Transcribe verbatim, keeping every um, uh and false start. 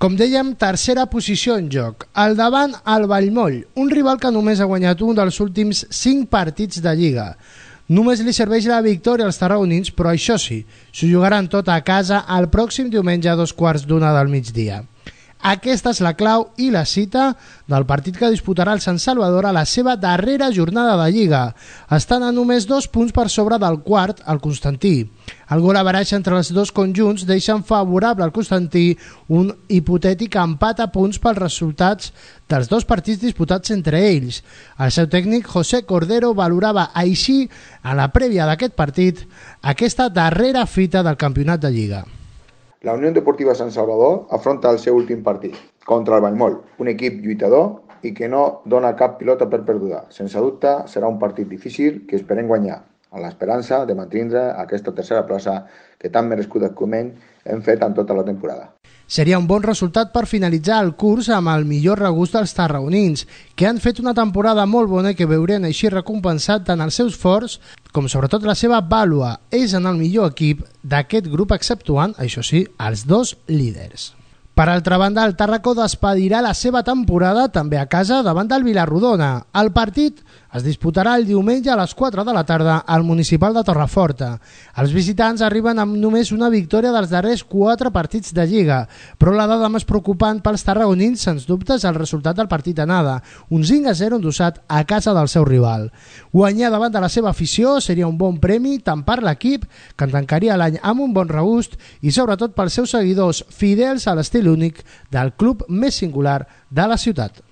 Com dèiem, tercera posició en joc. Al davant, el Vallmoll, un rival que només ha guanyat un dels últims cinc partits de Lliga. Només li serveix la victòria als tarragonins, però això sí, s'ho jugaran tot a casa el pròxim diumenge a dos quarts d'una del migdia. Aquesta és la clau i la cita del partit que disputarà el Sant Salvador a la seva darrera jornada de Lliga. Estan a només dos punts per sobre del quart, el Constantí. El gol average entre els dos conjunts deixen favorable al Constantí un hipotètic empat a punts pels resultats dels dos partits disputats entre ells. El seu tècnic, José Cordero, valorava així, a la prèvia d'aquest partit, aquesta darrera fita del campionat de Lliga. La Unió Deportiva Sant Salvador afronta el seu últim partit, contra el Vallmoll, un equip lluitador i que no dona cap pilota per perduda. Sense dubte, serà un partit difícil que esperem guanyar, amb l'esperança de mantindre aquesta tercera plaça que tan merescudament hem fet en tota la temporada. Seria un bon resultat per finalitzar el curs amb el millor regust dels tarragonins, que han fet una temporada molt bona i que veurien així recompensat tant el seu esforç com sobretot la seva vàlua. És en el millor equip d'aquest grup, exceptuant, això sí, els dos líders. Per altra banda, el Tàrraco despedirà la seva temporada també a casa davant del Vilarrodona. El partit es disputarà el diumenge a les quatre de la tarda al Municipal de Torreforta. Els visitants arriben amb només una victòria dels darrers quatre partits de Lliga, però la dada més preocupant pels tarragonins, sens dubte, és el resultat del partit d'anada, un cinc a zero endossat a casa del seu rival. Guanyar davant de la seva afició seria un bon premi tant per l'equip, que en tancaria l'any amb un bon regust, i sobretot pels seus seguidors fidels a l'estil únic del club més singular de la ciutat.